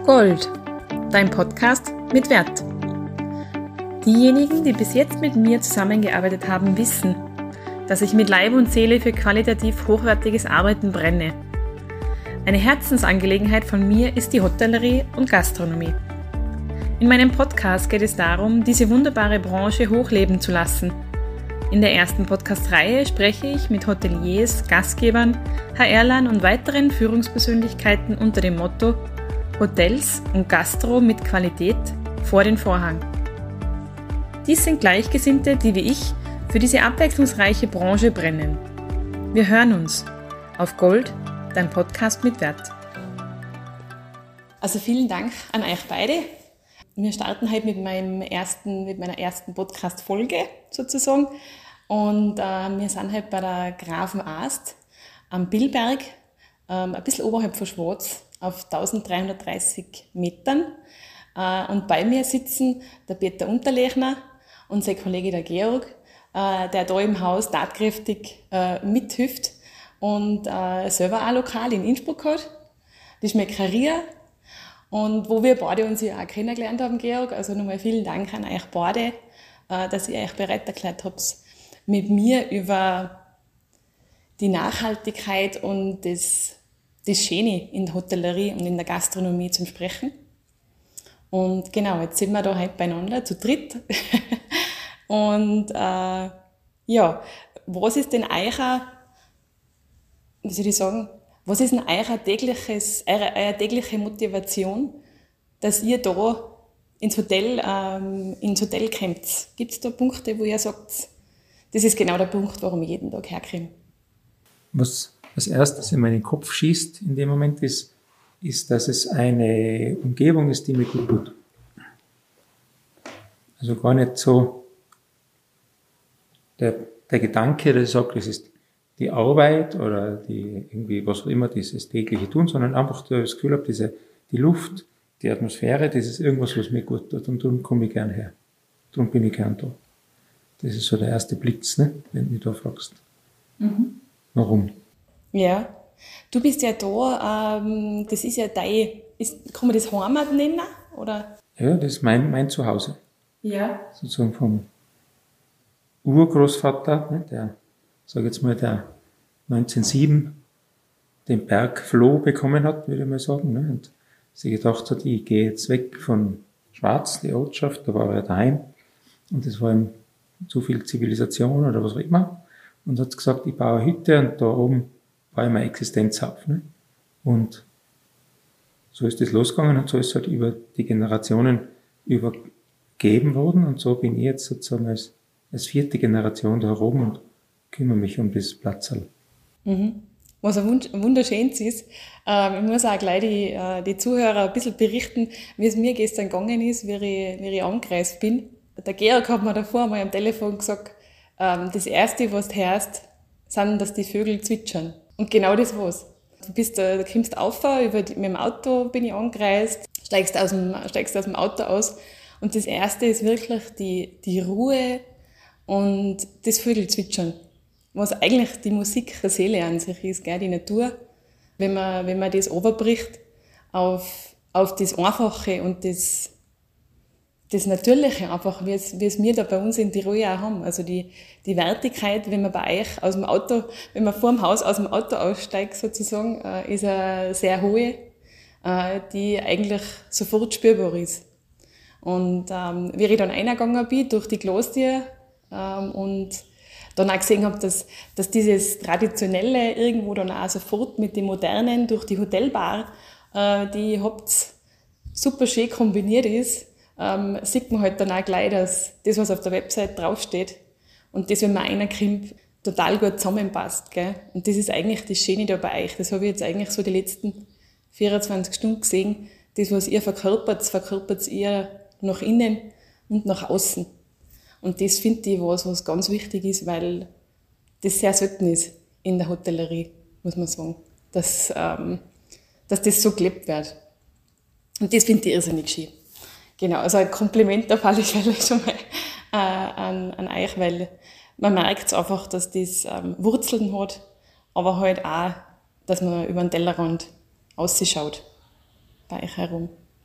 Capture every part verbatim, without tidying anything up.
Gold, dein Podcast mit Wert. Diejenigen, die bis jetzt mit mir zusammengearbeitet haben, wissen, dass ich mit Leib und Seele für qualitativ hochwertiges Arbeiten brenne. Eine Herzensangelegenheit von mir ist die Hotellerie und Gastronomie. In meinem Podcast geht es darum, diese wunderbare Branche hochleben zu lassen. In der ersten Podcast-Reihe spreche ich mit Hoteliers, Gastgebern, H R-Lern und weiteren Führungspersönlichkeiten unter dem Motto Hotels und Gastro mit Qualität vor den Vorhang. Dies sind Gleichgesinnte, die wie ich für diese abwechslungsreiche Branche brennen. Wir hören uns auf Gold, dein Podcast mit Wert. Also vielen Dank an euch beide. Wir starten heute mit, meinem ersten, mit meiner ersten Podcast-Folge sozusagen. Und äh, wir sind heute bei der Grafen Aast am Billberg, ähm, ein bisschen oberhalb von Schwaz, auf dreizehnhundertdreißig Metern. Äh, und bei mir sitzen der Peter Unterlechner und sein Kollege der Georg, äh, der da im Haus tatkräftig äh, mithilft und äh, selber auch lokal in Innsbruck hat, die Schmeckeria. Und wo wir beide uns ja auch kennengelernt haben, Georg, also nochmal vielen Dank an euch beide, äh, dass ihr euch bereit erklärt habt, mit mir über die Nachhaltigkeit und das, das Schöne in der Hotellerie und in der Gastronomie zu sprechen. Und genau, jetzt sind wir da heute beieinander, zu dritt. Und äh, ja, was ist denn euer, wie soll ich sagen, was ist denn euer tägliches, eure, eure tägliche Motivation, dass ihr da ins Hotel, ähm, ins Hotel kommt? Gibt es da Punkte, wo ihr sagt, das ist genau der Punkt, warum ich jeden Tag herkomme? Was als erstes in meinen Kopf schießt in dem Moment ist, ist, dass es eine Umgebung ist, die mir gut tut. Also gar nicht so der, der Gedanke, dass ich sage, das ist die Arbeit oder die irgendwie was auch immer dieses tägliche Tun, sondern einfach das Gefühl habe, diese, die Luft, die Atmosphäre, das ist irgendwas, was mir gut tut und darum komme ich gern her. Darum bin ich gern da. Das ist so der erste Blitz, ne, wenn du mich da fragst. Mhm. Warum? Ja, du bist ja da, ähm, das ist ja dein, ist, kann man das Heimat nennen, oder? Ja, das ist mein, mein Zuhause. Ja. Sozusagen vom Urgroßvater, ne, der, sag jetzt mal, der neunzehnhundertsieben den Berg Floh bekommen hat, würde ich mal sagen, ne, und sich gedacht hat, ich gehe jetzt weg von Schwaz, die Ortschaft, da war er daheim, und das war ihm zu viel Zivilisation oder was auch immer, und hat gesagt, ich baue eine Hütte und da oben war ich mein Existenzhafen. Ne? Und so ist das losgegangen und so ist es halt über die Generationen übergeben worden, und so bin ich jetzt sozusagen als, als vierte Generation da oben und kümmere mich um das Platzerl. Mhm. Was ein wunderschönes ist. Ähm, ich muss auch gleich die, äh, die Zuhörer ein bisschen berichten, wie es mir gestern gegangen ist, wie ich, wie ich angereist bin. Der Georg hat mir davor mal am Telefon gesagt, ähm, das Erste, was du hörst, sind, dass die Vögel zwitschern. Und genau das war's. Du bist, da, du kommst auf, über die, mit dem Auto bin ich angereist, steigst aus dem, steigst aus dem Auto aus, und das Erste ist wirklich die, die Ruhe und das Vögelzwitschern. Was eigentlich die Musik der Seele an sich ist, gell, die Natur. Wenn man, wenn man das runterbricht auf, auf das Einfache und das, das Natürliche einfach, wie es, wie es wir da bei uns in Tirol auch haben. Also die, die Wertigkeit, wenn man bei euch aus dem Auto, wenn man vor dem Haus aus dem Auto aussteigt sozusagen, äh, ist eine sehr hohe, äh, die eigentlich sofort spürbar ist. Und ähm, wie ich dann reingegangen bin durch die Glastür ähm, und dann auch gesehen habe, dass, dass dieses Traditionelle irgendwo dann auch sofort mit dem Modernen durch die Hotelbar, äh, die ihr habt, super schön kombiniert ist, ähm, sieht man halt dann auch gleich, dass das, was auf der Website draufsteht und das, wenn man reinkommt, total gut zusammenpasst. Gell? Und das ist eigentlich das Schöne da bei euch. Das habe ich jetzt eigentlich so die letzten vierundzwanzig Stunden gesehen. Das, was ihr verkörpert, verkörpert ihr nach innen und nach außen. Und das finde ich was, was ganz wichtig ist, weil das sehr selten ist in der Hotellerie, muss man sagen, dass, ähm, dass das so gelebt wird. Und das finde ich irrsinnig schön. Genau, also ein Kompliment auf alle Fälle schon mal äh, an, an euch, weil man merkt einfach, dass das ähm, Wurzeln hat, aber halt auch, dass man über den Tellerrand ausschaut bei euch herum.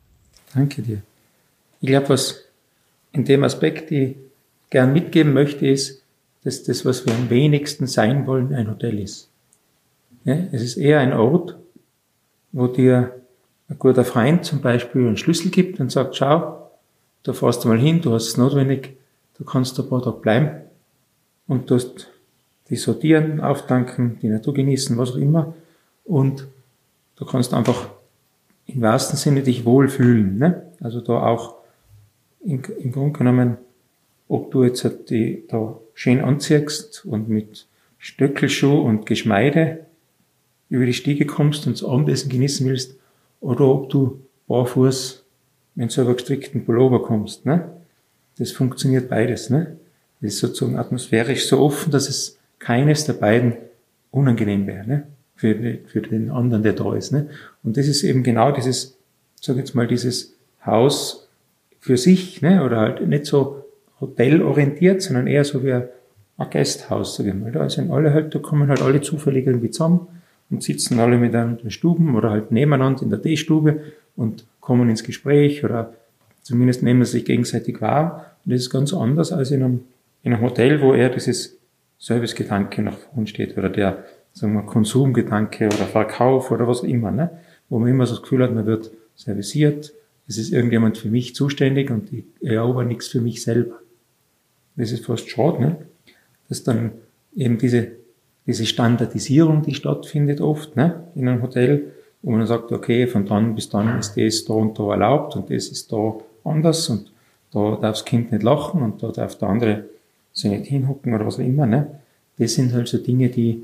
Danke dir. Ich glaube, was in dem Aspekt ich gern mitgeben möchte, ist, dass das, was wir am wenigsten sein wollen, ein Hotel ist. Ja, es ist eher ein Ort, wo dir ein guter Freund zum Beispiel einen Schlüssel gibt und sagt, schau, da fährst du mal hin, du hast es notwendig, du kannst ein paar Tage bleiben und du hast die sortieren, auftanken, die Natur genießen, was auch immer, und du kannst einfach im wahrsten Sinne dich wohlfühlen, ne? Also da auch im, im Grunde genommen, ob du jetzt die da schön anziehst und mit Stöckelschuh und Geschmeide über die Stiege kommst und das Abendessen genießen willst, oder ob du barfuß mit einem selber gestrickten Pullover kommst, ne? Das funktioniert beides, ne? Das ist sozusagen atmosphärisch so offen, dass es keines der beiden unangenehm wäre, ne? Für, für den anderen, der da ist, ne? Und das ist eben genau dieses, sag jetzt mal, dieses Haus für sich, ne? Oder halt nicht so hotelorientiert, sondern eher so wie ein, ein Gasthaus, sag ich mal. Da sind alle halt, da kommen halt alle zufällig irgendwie zusammen und sitzen alle miteinander in den Stuben oder halt nebeneinander in der Teestube und kommen ins Gespräch oder zumindest nehmen sie sich gegenseitig wahr. Und das ist ganz anders als in einem, in einem Hotel, wo eher dieses Servicegedanke nach vorne steht oder der, sagen wir, Konsumgedanke oder Verkauf oder was auch immer, ne? Wo man immer so das Gefühl hat, man wird serviciert, es ist irgendjemand für mich zuständig und ich erober nichts für mich selber. Das ist fast schade, ne? Dass dann eben diese, diese Standardisierung, die stattfindet oft, ne? In einem Hotel, wo man dann sagt, okay, von dann bis dann ist das da und da erlaubt und das ist da anders und da darf das Kind nicht lachen und da darf der andere sich nicht hinhocken oder was auch immer, ne? Das sind halt so Dinge, die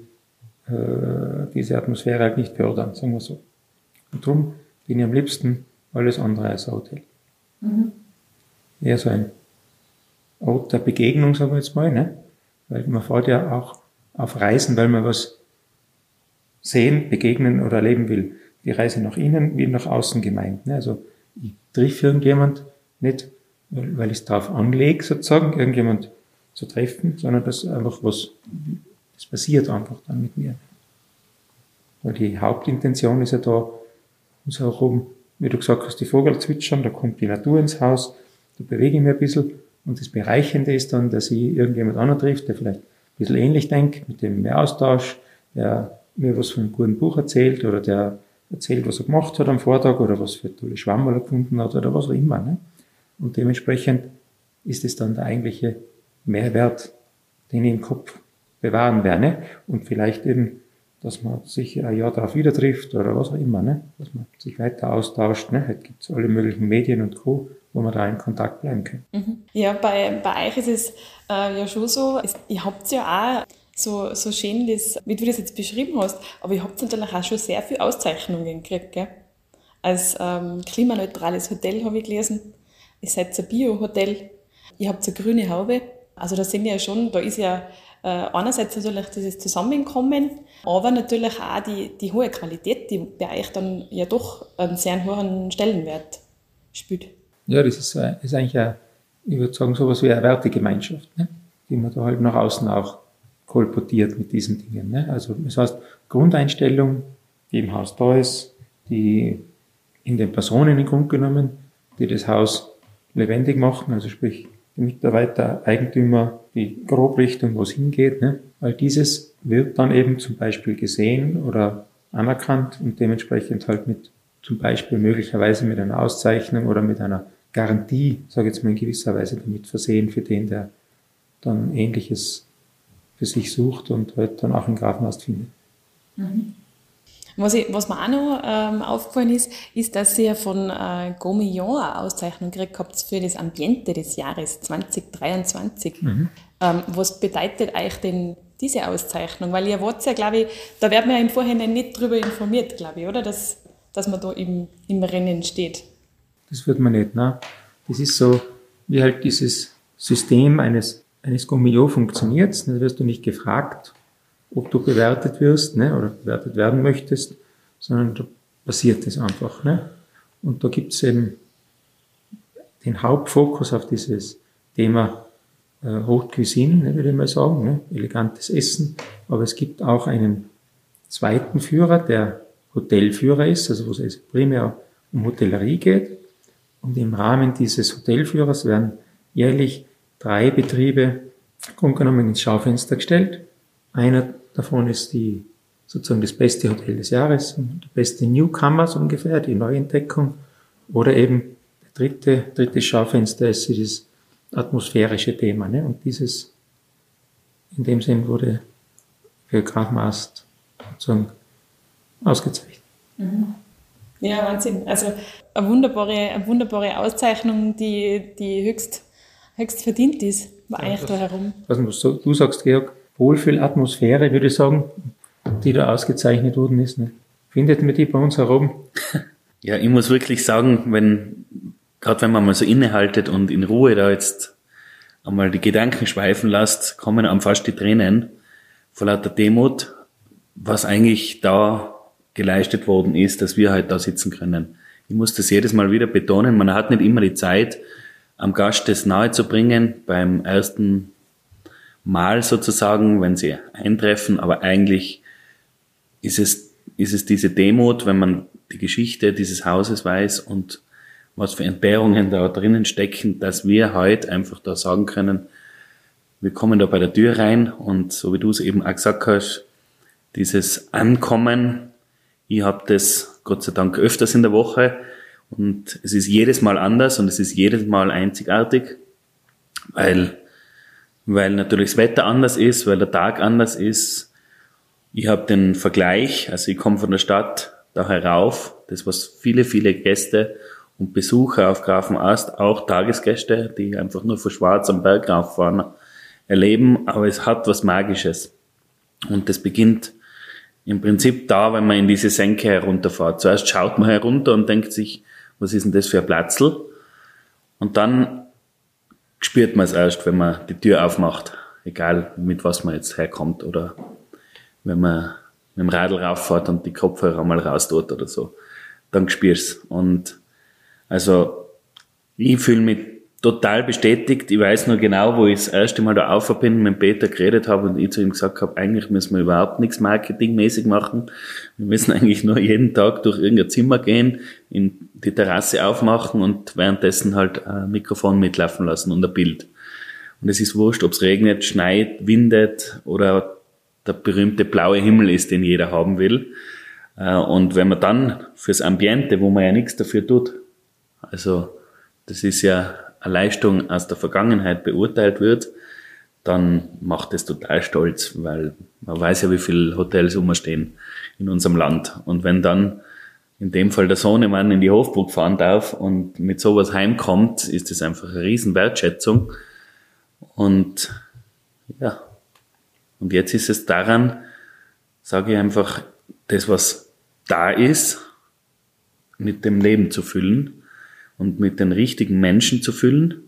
äh, diese Atmosphäre halt nicht fördern, sagen wir so. Und darum bin ich am liebsten alles andere als ein Hotel. Mhm. Eher so ein Ort der Begegnung, sagen wir jetzt mal, ne? Weil man fährt ja auch auf Reisen, weil man was sehen, begegnen oder erleben will. Die Reise nach innen wie nach außen gemeint, ne? Also ich treffe irgendjemand nicht, weil ich es darauf anlege, sozusagen, irgendjemand zu treffen, sondern dass einfach was, das passiert einfach dann mit mir. Weil die Hauptintention ist ja da, uns auch oben, wie du gesagt hast, die Vögel zwitschern, da kommt die Natur ins Haus, da bewege ich mich ein bisschen und das Bereichernde ist dann, dass ich irgendjemand anderen trifft, der vielleicht ein bisschen ähnlich denkt, mit dem mehr Austausch, der mir was von einem guten Buch erzählt oder der erzählt, was er gemacht hat am Vortag oder was für tolle Schwammerl er gefunden hat oder was auch immer, ne? Und dementsprechend ist es dann der eigentliche Mehrwert, den ich im Kopf bewahren werde, ne? Und vielleicht eben, dass man sich ein Jahr darauf wieder trifft oder was auch immer, ne? Dass man sich weiter austauscht, ne? Heute gibt es alle möglichen Medien und Co., wo man da in Kontakt bleiben kann. Mhm. Ja, bei, bei euch ist es äh, ja schon so, es, ihr habt ja auch so, so schön, das, wie du das jetzt beschrieben hast, aber ihr habt natürlich auch schon sehr viele Auszeichnungen gekriegt, gell? Als ähm, klimaneutrales Hotel habe ich gelesen, ihr seid ein Bio-Hotel, ihr habt eine grüne Haube, also da sind ja schon, da ist ja äh, einerseits natürlich dieses Zusammenkommen, aber natürlich auch die, die hohe Qualität, die bei euch dann ja doch einen sehr hohen Stellenwert spielt. Ja, das ist, ist eigentlich, eine, ich würde sagen, sowas wie eine Wertegemeinschaft, ne? Die man da halt nach außen auch kolportiert mit diesen Dingen, ne? Also das heißt, Grundeinstellung, die im Haus da ist, die in den Personen im Grunde genommen, die das Haus lebendig machen, also sprich die Mitarbeiter, Eigentümer, die Grobrichtung, wo es hingeht, ne? All dieses wird dann eben zum Beispiel gesehen oder anerkannt und dementsprechend halt mit zum Beispiel möglicherweise mit einer Auszeichnung oder mit einer Garantie, sage ich jetzt mal in gewisser Weise damit versehen für den, der dann Ähnliches für sich sucht und halt dann auch in Grafenhaus findet. Mhm. Was, ich, was mir auch noch ähm, aufgefallen ist, ist, dass ihr von äh, Gaumillon eine Auszeichnung gekriegt habt für das Ambiente des Jahres zwanzig dreiundzwanzig. Mhm. Ähm, was bedeutet euch denn diese Auszeichnung? Weil ihr wart ja, glaube ich, da wird man ja im Vorhinein nicht drüber informiert, glaube ich, oder? Dass, dass man da im, im Rennen steht. Das wird man nicht, ne? Das ist so, wie halt dieses System eines, eines Gaumillon funktioniert. Da wirst du nicht gefragt, ob du bewertet wirst, ne, oder bewertet werden möchtest, sondern da passiert es einfach, ne. Und da gibt es eben den Hauptfokus auf dieses Thema äh, Haute Cuisine, ne, würde ich mal sagen, ne, elegantes Essen. Aber es gibt auch einen zweiten Führer, der Hotelführer ist, also wo es primär um Hotellerie geht. Und im Rahmen dieses Hotelführers werden jährlich drei Betriebe im Grunde genommen ins Schaufenster gestellt. Einer davon ist die, sozusagen das beste Hotel des Jahres, der beste Newcomer so ungefähr, die Neuentdeckung. Oder eben der dritte, dritte Schaufenster ist dieses atmosphärische Thema. Ne? Und dieses, in dem Sinn wurde für Graf Maast sozusagen ausgezeichnet. Mhm. Ja, Wahnsinn. Also eine wunderbare, eine wunderbare Auszeichnung, die, die höchst, höchst verdient ist, war eigentlich ja, da herum. Was du sagst, Georg, Wohlfühlatmosphäre, würde ich sagen, die da ausgezeichnet worden ist. Ne? Findet man die bei uns herum? Ja, ich muss wirklich sagen, wenn, gerade wenn man mal so innehaltet und in Ruhe da jetzt einmal die Gedanken schweifen lässt, kommen einem fast die Tränen vor lauter Demut, was eigentlich da geleistet worden ist, dass wir halt da sitzen können. Ich muss das jedes Mal wieder betonen, man hat nicht immer die Zeit, am Gast das nahe zu bringen, beim ersten Mal sozusagen, wenn sie eintreffen, aber eigentlich ist es, ist es diese Demut, wenn man die Geschichte dieses Hauses weiß und was für Entbehrungen da drinnen stecken, dass wir heute einfach da sagen können, wir kommen da bei der Tür rein und so wie du es eben auch gesagt hast, dieses Ankommen, ich habe das Gott sei Dank öfters in der Woche und es ist jedes Mal anders und es ist jedes Mal einzigartig, weil, weil natürlich das Wetter anders ist, weil der Tag anders ist. Ich habe den Vergleich, also ich komme von der Stadt da herauf, das was viele, viele Gäste und Besucher auf Grafenast, auch Tagesgäste, die einfach nur von Schwarz am Berg rauffahren, erleben, aber es hat was Magisches. Und das beginnt im Prinzip da, wenn man in diese Senke herunterfährt. Zuerst schaut man herunter und denkt sich, was ist denn das für ein Platzl? Und dann spürt man es erst, wenn man die Tür aufmacht, egal mit was man jetzt herkommt oder wenn man mit dem Radl rauffährt und die Kopfhörer mal raus tut oder so, dann spürst du es. Und also ich fühle mich total bestätigt. Ich weiß nur genau, wo ich das erste Mal da auf bin, mit Peter geredet habe und ich zu ihm gesagt habe, eigentlich müssen wir überhaupt nichts marketingmäßig machen. Wir müssen eigentlich nur jeden Tag durch irgendein Zimmer gehen, in die Terrasse aufmachen und währenddessen halt ein Mikrofon mitlaufen lassen und ein Bild. Und es ist wurscht, ob es regnet, schneit, windet oder der berühmte blaue Himmel ist, den jeder haben will. Und wenn man dann fürs Ambiente, wo man ja nichts dafür tut, also das ist ja eine Leistung aus der Vergangenheit beurteilt wird, dann macht es total stolz, weil man weiß ja, wie viele Hotels rumstehen in unserem Land. Und wenn dann in dem Fall der Sohnemann in die Hofburg fahren darf und mit sowas heimkommt, ist das einfach eine riesen Wertschätzung. Und ja, und jetzt ist es daran, sage ich einfach, das, was da ist, mit dem Leben zu füllen und mit den richtigen Menschen zu füllen.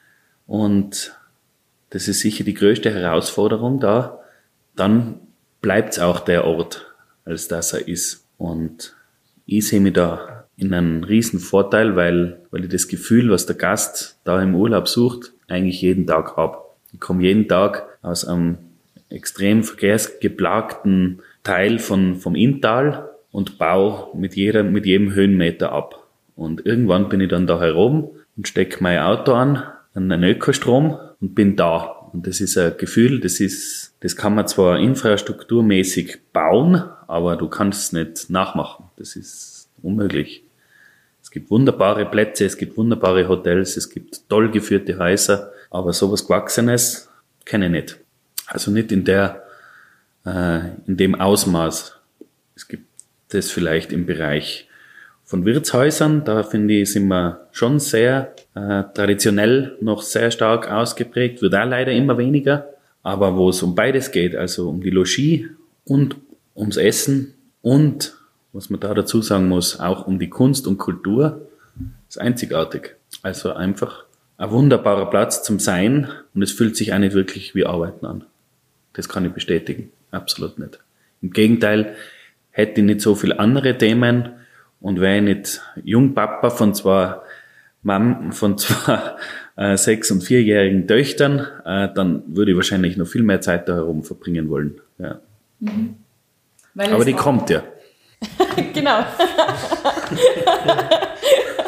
Und das ist sicher die größte Herausforderung da. Dann bleibt es auch der Ort, als das er ist. Und ich sehe mich da in einem riesen Vorteil, weil, weil ich das Gefühl, was der Gast da im Urlaub sucht, eigentlich jeden Tag habe. Ich komme jeden Tag aus einem extrem verkehrsgeplagten Teil von, vom Inntal und baue mit jeder, mit jedem Höhenmeter ab. Und irgendwann bin ich dann da herum und stecke mein Auto an, an einen Ökostrom und bin da. Und das ist ein Gefühl, das ist, das kann man zwar infrastrukturmäßig bauen, aber du kannst es nicht nachmachen. Das ist unmöglich. Es gibt wunderbare Plätze, es gibt wunderbare Hotels, es gibt toll geführte Häuser, aber sowas Gewachsenes kenne ich nicht. Also nicht in der, äh, in dem Ausmaß. Es gibt das vielleicht im Bereich von Wirtshäusern, da finde ich, sind wir schon sehr äh, traditionell noch sehr stark ausgeprägt, wird auch leider immer weniger. Aber wo es um beides geht, also um die Logis und ums Essen und, was man da dazu sagen muss, auch um die Kunst und Kultur, ist einzigartig. Also einfach ein wunderbarer Platz zum Sein und es fühlt sich auch nicht wirklich wie Arbeiten an. Das kann ich bestätigen. Absolut nicht. Im Gegenteil, hätte ich nicht so viele andere Themen und wäre ich nicht Jungpapa von zwei Mam, von zwei äh, sechs- und vierjährigen Töchtern, äh, dann würde ich wahrscheinlich noch viel mehr Zeit da herum verbringen wollen. Ja. Mhm. Aber die kommt ja. Genau.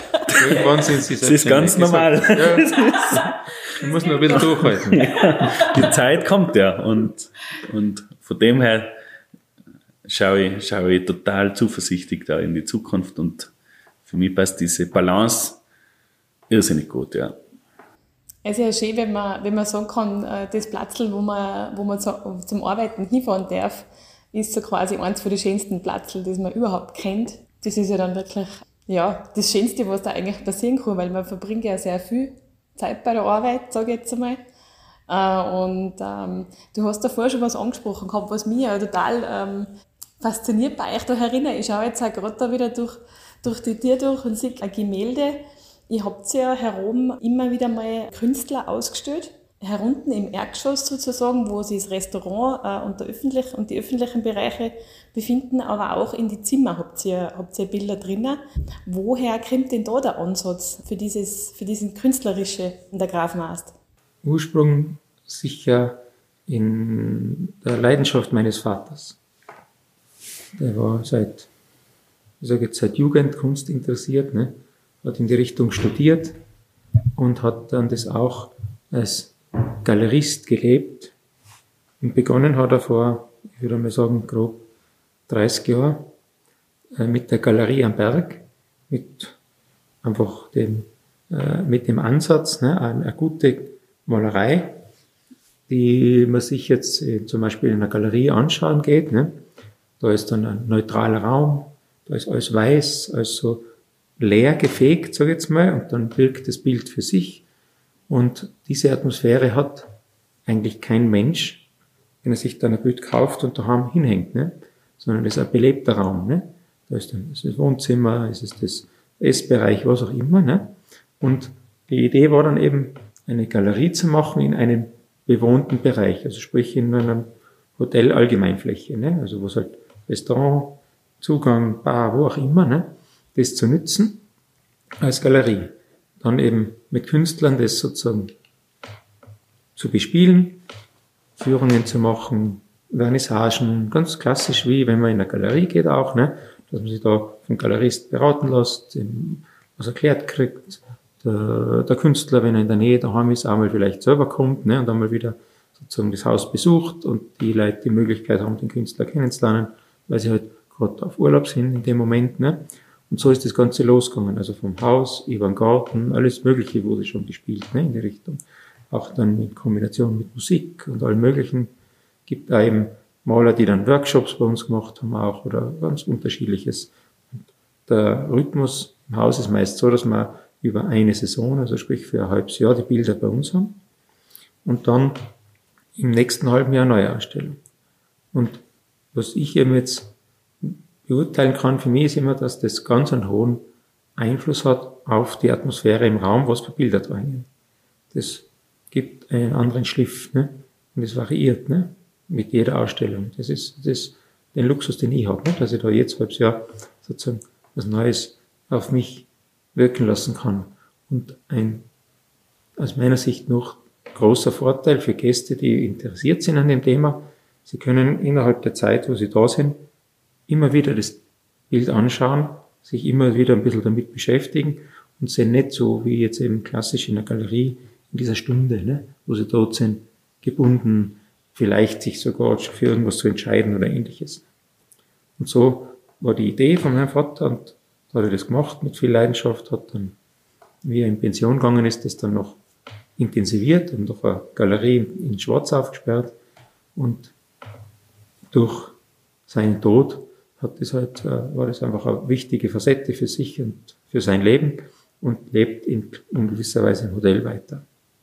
Irgendwann sind sie Das ist ganz normal. Ja, man muss nur ein bisschen durchhalten. Ja, die Zeit kommt ja. Und, und von dem her schaue ich, schaue ich total zuversichtlich da in die Zukunft. Und für mich passt diese Balance irrsinnig gut, ja. Es ist ja schön, wenn man, wenn man sagen kann, das Platzl, wo man, wo man zum Arbeiten hinfahren darf, ist so quasi eins von den schönsten Platzl, das man überhaupt kennt. Das ist ja dann wirklich, ja, das Schönste, was da eigentlich passieren kann, weil man verbringt ja sehr viel Zeit bei der Arbeit, sage ich jetzt einmal. Und ähm, du hast davor schon was angesprochen gehabt, was mich ja total ähm, fasziniert bei euch da herinnen. Ich schaue jetzt auch gerade da wieder durch, durch die Tür durch und sehe ein Gemälde. Ihr habt ja herum immer wieder mal Künstler ausgestellt, herunten im Erdgeschoss sozusagen, wo sich das Restaurant äh, und, der öffentlich, und die öffentlichen Bereiche befinden, aber auch in die Zimmer habt ihr, habt ihr Bilder drinnen. Woher kommt denn da der Ansatz für, dieses, für diesen Künstlerische in der Grafenast? Ursprung sicher in der Leidenschaft meines Vaters. Der war seit, ich sage jetzt seit Jugend Kunst interessiert, ne? Hat in die Richtung studiert und hat dann das auch als Galerist gelebt. Und begonnen hat er vor, ich würde mal sagen, grob dreißig Jahren äh, mit der Galerie am Berg, mit einfach dem, äh, mit dem Ansatz, ne, eine, eine gute Malerei, die man sich jetzt äh, zum Beispiel in einer Galerie anschauen geht. Ne. Da ist dann ein neutraler Raum, da ist alles weiß, alles so leer gefegt, sage ich jetzt mal, und dann wirkt das Bild für sich. Und diese Atmosphäre hat eigentlich kein Mensch, wenn er sich dann ein Bild kauft und daheim hinhängt, ne? Sondern das ist ein belebter Raum. Ne? Da ist dann das Wohnzimmer, es ist das Essbereich, was auch immer. Ne? Und die Idee war dann eben, eine Galerie zu machen in einem bewohnten Bereich, also sprich in einem Hotel Allgemeinfläche, ne? Also wo es halt Restaurant, Zugang, Bar, wo auch immer, ne? Das zu nützen als Galerie. Dann eben mit Künstlern das sozusagen zu bespielen, Führungen zu machen, Vernissagen, ganz klassisch wie wenn man in eine Galerie geht auch, ne? Dass man sich da vom Galerist beraten lässt, was erklärt kriegt. Der, der Künstler, wenn er in der Nähe daheim ist, auch mal vielleicht selber kommt, ne? Und dann mal wieder sozusagen das Haus besucht und die Leute die Möglichkeit haben, den Künstler kennenzulernen, weil sie halt gerade auf Urlaub sind in dem Moment, ne? Und so ist das Ganze losgegangen. Also vom Haus über den Garten, alles Mögliche wurde schon gespielt, ne, in die Richtung. Auch dann in Kombination mit Musik und allem Möglichen. Gibt da eben Maler, die dann Workshops bei uns gemacht haben auch oder ganz Unterschiedliches. Und der Rhythmus im Haus ist meist so, dass wir über eine Saison, also sprich für ein halbes Jahr, die Bilder bei uns haben. Und dann im nächsten halben Jahr neue Ausstellung. Und was ich eben jetzt beurteilen kann für mich ist immer, dass das ganz einen hohen Einfluss hat auf die Atmosphäre im Raum, was für Bilder da hängen. Das gibt einen anderen Schliff, ne? Und es variiert, ne? Mit jeder Ausstellung. Das ist das, den Luxus, den ich habe, ne? Dass ich da jetzt halbes Jahr sozusagen was Neues auf mich wirken lassen kann. Und ein, aus meiner Sicht noch großer Vorteil für Gäste, die interessiert sind an dem Thema, sie können innerhalb der Zeit, wo sie da sind, immer wieder das Bild anschauen, sich immer wieder ein bisschen damit beschäftigen und sind nicht so wie jetzt eben klassisch in der Galerie in dieser Stunde, ne, wo sie dort sind, gebunden, vielleicht sich sogar für irgendwas zu entscheiden oder ähnliches. Und so war die Idee von meinem Vater und da hat er das gemacht mit viel Leidenschaft, hat dann, wie er in Pension gegangen ist, das dann noch intensiviert und auf eine Galerie in Schwarz aufgesperrt und durch seinen Tod hat das halt, war das einfach eine wichtige Facette für sich und für sein Leben und lebt in, in gewisser Weise im Hotel weiter.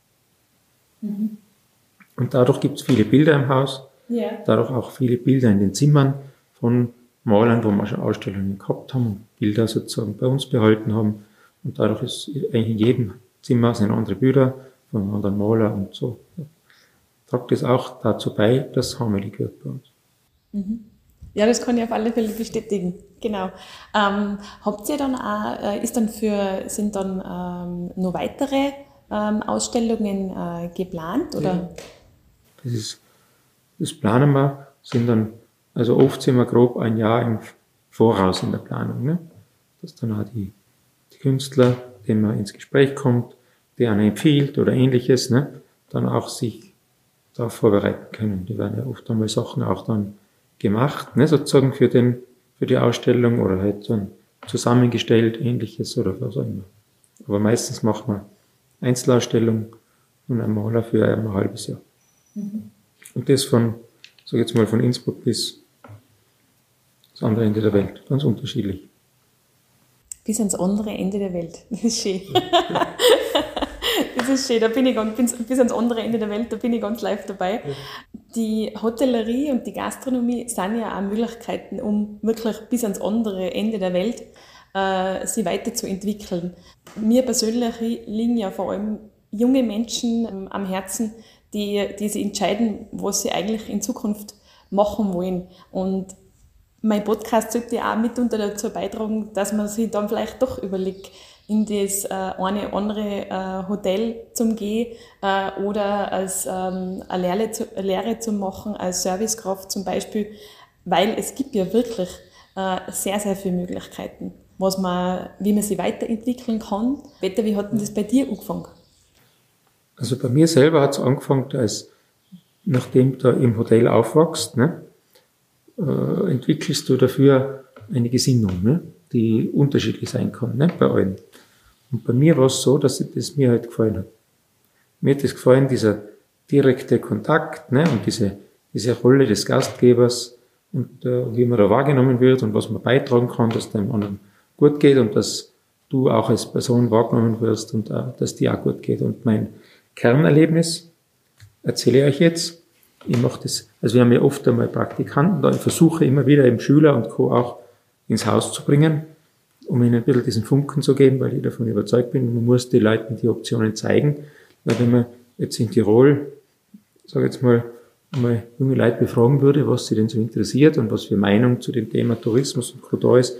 Mhm. Und dadurch gibt es viele Bilder im Haus, yeah. Dadurch auch viele Bilder in den Zimmern von Malern, wo wir schon Ausstellungen gehabt haben und Bilder sozusagen bei uns behalten haben. Und dadurch ist eigentlich in jedem Zimmer sind andere Bilder von einem anderen Maler und so. Tragt das auch dazu bei, dass Harmony gehört bei uns. Mhm. Ja, das kann ich auf alle Fälle bestätigen. Genau. Ähm, habt ihr dann auch, äh, ist dann für, sind dann ähm, noch weitere ähm, Ausstellungen äh, geplant, oder? Ja. Das ist, das planen wir, sind dann, also oft sind wir grob ein Jahr im Voraus in der Planung, ne? Dass dann auch die, die Künstler, dem man ins Gespräch kommt, der einen empfiehlt oder ähnliches, ne, dann auch sich darauf vorbereiten können. Die werden ja oft einmal Sachen auch dann gemacht, ne, sozusagen für den, für die Ausstellung oder halt dann zusammengestellt, ähnliches oder was auch immer. Aber meistens macht man Einzelausstellungen und ein Maler für ein halbes Jahr. Mhm. Und das von, sag ich jetzt mal, von Innsbruck bis das andere Ende der Welt. Ganz unterschiedlich. Bis ans andere Ende der Welt. Das ist schön. Das ist schön. Da bin ich ganz, bis ans andere Ende der Welt, da bin ich ganz live dabei. Ja. Die Hotellerie und die Gastronomie sind ja auch Möglichkeiten, um wirklich bis ans andere Ende der Welt äh, sie weiterzuentwickeln. Mir persönlich liegen ja vor allem junge Menschen ähm, am Herzen, die, die sich entscheiden, was sie eigentlich in Zukunft machen wollen. Und mein Podcast sollte ja auch mitunter dazu beitragen, dass man sich dann vielleicht doch überlegt, in das äh, eine andere äh, Hotel zum gehen äh, oder als ähm, eine, Lehre zu, eine Lehre zu machen, als Servicekraft zum Beispiel, weil es gibt ja wirklich äh, sehr, sehr viele Möglichkeiten, was man, wie man sich weiterentwickeln kann. Peter, wie hat denn das bei dir angefangen? Also bei mir selber hat es angefangen, als nachdem du im Hotel aufwachst, ne, äh, entwickelst du dafür eine Gesinnung, ne, die unterschiedlich sein kann, ne, bei allen. Und bei mir war es so, dass das mir halt gefallen hat. Mir hat das gefallen, dieser direkte Kontakt, ne, und diese, diese Rolle des Gastgebers und äh, wie man da wahrgenommen wird und was man beitragen kann, dass dem anderen gut geht und dass du auch als Person wahrgenommen wirst und äh, dass dir auch gut geht. Und mein Kernerlebnis erzähle ich euch jetzt. Ich mache das, also wir haben ja oft einmal Praktikanten da, ich versuche immer wieder eben Schüler und Co. auch ins Haus zu bringen, um ihnen ein bisschen diesen Funken zu geben, weil ich davon überzeugt bin, man muss den Leuten die Optionen zeigen, weil wenn man jetzt in Tirol, sage jetzt mal, mal junge Leute befragen würde, was sie denn so interessiert und was für Meinung zu dem Thema Tourismus und Co. da ist,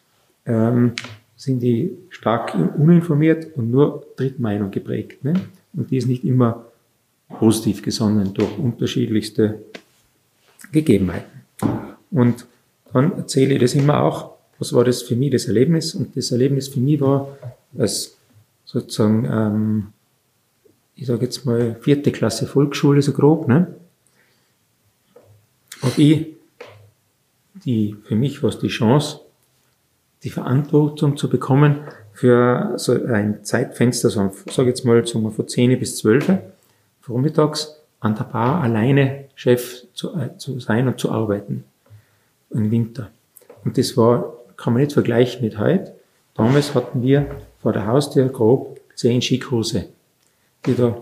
ähm, sind die stark uninformiert und nur Drittmeinung geprägt, ne? Und die ist nicht immer positiv gesonnen durch unterschiedlichste Gegebenheiten. Und dann erzähle ich das immer auch, was war das für mich, das Erlebnis? Und das Erlebnis für mich war, als sozusagen, ähm, ich sage jetzt mal, vierte Klasse Volksschule, so grob, ne? Habe ich die, für mich war es die Chance, die Verantwortung zu bekommen für so ein Zeitfenster, so, sage jetzt mal, sagen wir von zehn bis zwölf, vormittags an der Bar alleine Chef zu, äh, zu sein und zu arbeiten. Im Winter. Und das war, kann man nicht vergleichen mit heute. Damals hatten wir vor der Haustür grob zehn Skikurse, die da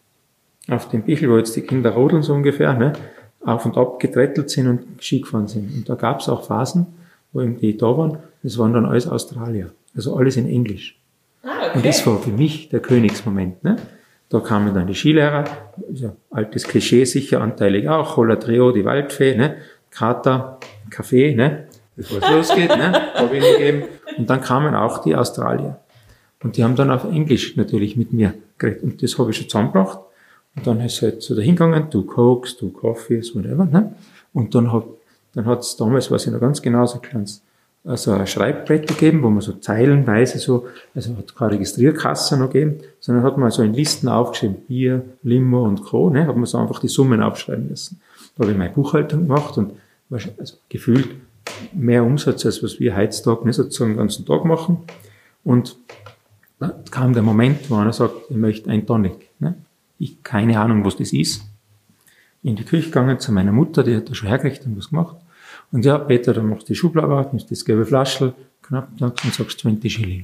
auf dem Bichel, wo jetzt die Kinder rodeln so ungefähr, ne, auf und ab getrettelt sind und Ski gefahren sind. Und da gab es auch Phasen, wo eben die da waren, das waren dann alles Australier. Also alles in Englisch. Ah, okay. Und das war für mich der Königsmoment, ne? Da kamen dann die Skilehrer, also altes Klischee sicher anteilig auch, Holla Trio, die Waldfee, ne? Kater, Kaffee, ne? Bevor es losgeht, ne? Habe ich gegeben. Und dann kamen auch die Australier. Und die haben dann auf Englisch natürlich mit mir geredet. Und das habe ich schon zusammengebracht. Und dann ist halt so dahingegangen, du Cokes, du Coffees, whatever, ne? Und dann hat, dann hat's damals, weiß ich noch ganz genau, so ein kleines, also ein Schreibbrett gegeben, wo man so zeilenweise so, also hat keine Registrierkasse noch gegeben, sondern hat man so in Listen aufgeschrieben, Bier, Limo und Co., ne, hat man so einfach die Summen aufschreiben müssen. Da habe ich meine Buchhaltung gemacht und also gefühlt mehr Umsatz, als was wir heutzutage nicht sozusagen den ganzen Tag machen. Und da kam der Moment, wo einer sagt, ich möchte ein Tonic, ne. Ich keine Ahnung, was das ist. In die Küche gegangen zu meiner Mutter, die hat da schon hergerichtet und was gemacht. Und ja, Peter, dann machst du die Schublade auf, nimmst das gelbe Flaschel, knapp, und sagst zwanzig Schilling.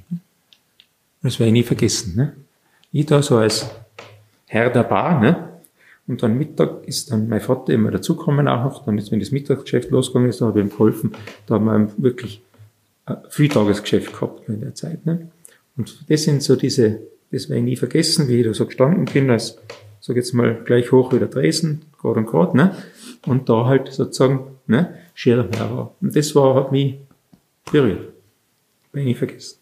Das werde ich nie vergessen, ne? Ich da so als Herr der Bar, ne? Und dann Mittag ist dann mein Vater immer dazugekommen auch noch, dann ist, wenn das Mittagsgeschäft losgegangen ist, da habe ich ihm geholfen, da haben wir wirklich ein Vieltagesgeschäft gehabt in der Zeit, ne? Und das sind so diese, das werde ich nie vergessen, wie ich da so gestanden bin, als, sag jetzt mal, gleich hoch wie der Tresen, gerade und gerade, ne? Und da halt sozusagen, ne, Schirmherr war. Und das war, hat mich berührt. Werde ich nie vergessen.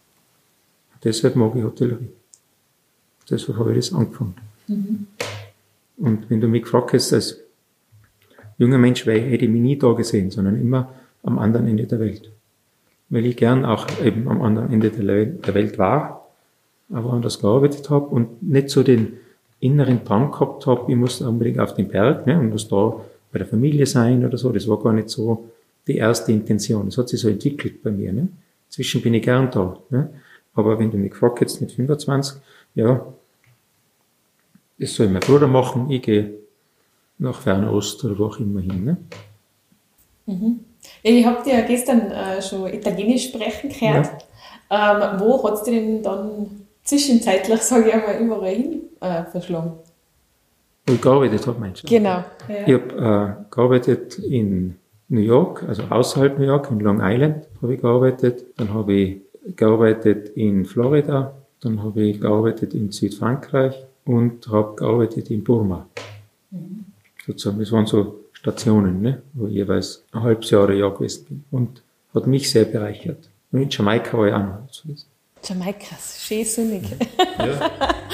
Deshalb mag ich Hotellerie. Deshalb habe ich das angefangen. Mhm. Und wenn du mich gefragt hast, als junger Mensch, weil ich hätte mich nie da gesehen, sondern immer am anderen Ende der Welt. Weil ich gern auch eben am anderen Ende der Welt war auch woanders gearbeitet habe und nicht so den inneren Drang gehabt habe, ich muss unbedingt auf den Berg, ne, und muss da bei der Familie sein oder so. Das war gar nicht so die erste Intention. Das hat sich so entwickelt bei mir. Ne. Inzwischen bin ich gern da. Ne. Aber wenn du mich gefragt hättest mit fünfundzwanzig, ja, das soll mein Bruder machen, ich gehe nach Fernost oder wo auch immer hin. Ne. Mhm. Ja, ich habe dir ja gestern äh, schon Italienisch sprechen gehört. Ja. Ähm, wo hat es dir denn dann zwischenzeitlich, sage ich einmal, überall hin äh, verschlagen? Wo ich gearbeitet habe, meinst du? Genau. Ja. Ich habe äh, gearbeitet in New York, also außerhalb New York, in Long Island habe ich gearbeitet. Dann habe ich gearbeitet in Florida, dann habe ich gearbeitet in Südfrankreich und habe gearbeitet in Burma. Mhm. Sozusagen, das waren so Stationen, ne, wo ich jeweils ein halbes Jahr, ein Jahr gewesen bin. Und hat mich sehr bereichert. Und in Jamaika war ich auch noch. Jamaika, schön sonnig. Ja.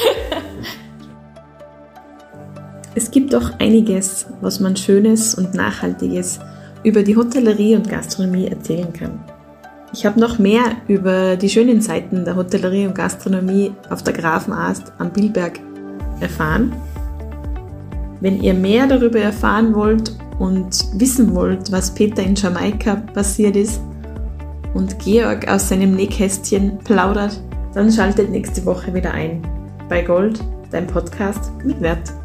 Es gibt doch einiges, was man Schönes und Nachhaltiges über die Hotellerie und Gastronomie erzählen kann. Ich habe noch mehr über die schönen Seiten der Hotellerie und Gastronomie auf der Grafenast am Billberg erfahren. Wenn ihr mehr darüber erfahren wollt und wissen wollt, was Peter in Jamaika passiert ist und Georg aus seinem Nähkästchen plaudert, dann schaltet nächste Woche wieder ein bei Gold, dein Podcast mit Wert.